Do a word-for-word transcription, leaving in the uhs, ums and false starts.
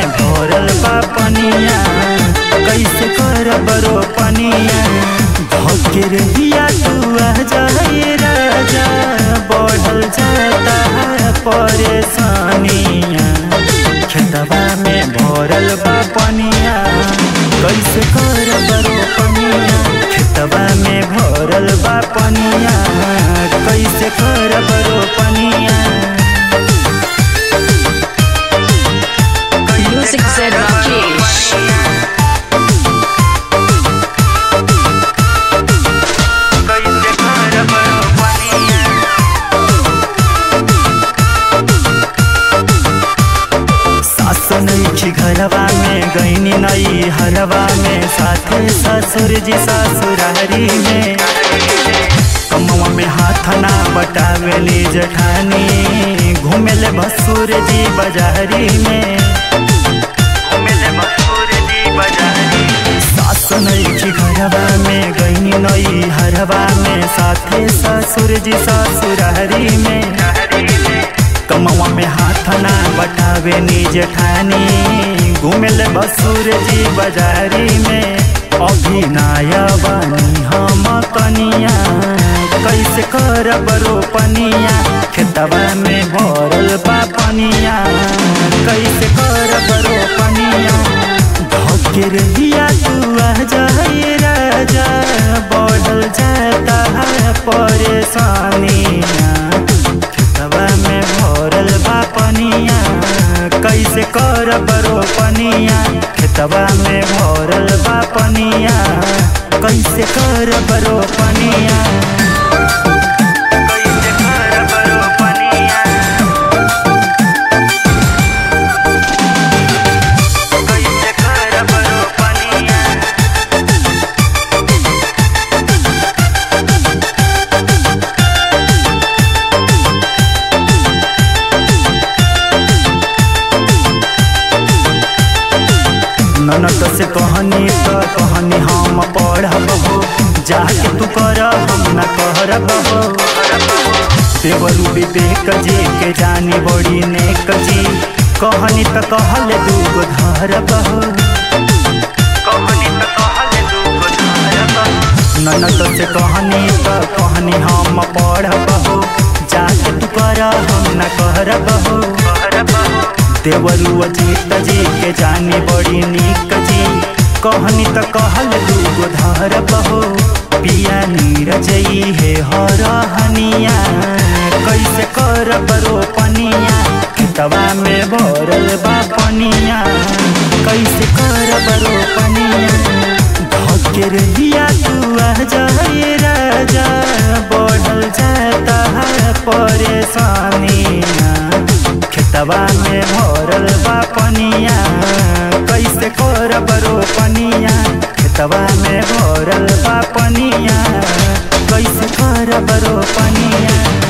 में भरल बा पनिया कैसे करब रोपनिया धके रहिया तू आ जाए राजा बढ़ल जाता है परेशानिया खेतवा में भरल बा पनिया कैसे करब रोपनिया खेतवा में भरल बा पनिया कैसे करब रोपनिया। Music said Rakesh. नई घरवा में गईनी नई हरवा में साथे ससुर जी ससुरारी में कमवा में हाथ ना बटावेली जठानी घूमेले भसुर जी बाजारी में घूमेले भसुर जी बाजारी सास नई घरवा में गईनी नई हरवा में साथे ससुर जी ससुरारी में कमवा में हाथ ना बटावे निज ठानी घूमेल बसुर जी बाजारी में अभी नाया बानी हम कनिया कैसे करब रोपनिया खेतवा में भरल बा पनिया कैसे करब रोपनिया धके रहिया तू आ जाए राजा बढ़ल जाता है परेशानिया खेतवा में भरल बा पनिया कैसे करब रोपनिया खेतवा में भरल बा पनिया कैसे करब रोपनिया कैसे करब रोपनिया कैसे करब रोपनिया। ननद से कहनी तो कहनी हम पढ़ब हो जाके तू कर हम न करब हो देवरू विवेक जी के जानी बड़ी नेक जी कहनी तो कहल दूगो धरब हो कहनी तो कहल दूगो धरब ननद से कहनी तो कहनी हम पढ़ब हो जाके तू कर हम न करब हो करब हो देवरू अजीत जी के जानी बड़ी नीक जी कहनी तो कहल दूगो धरब हो पिया नीरजई है हरहनिया कैसे करब रोपनिया खेतवा में भरल बा पनिया कैसे करब रोपनिया धके रहिया तू आ जाए राजा बढ़ल जाता है परेशानिया खेतवा में भरल बा पनिया कैसे करब रोपनिया खेतवा में भरल बा पनिया कैसे करब रोपनिया।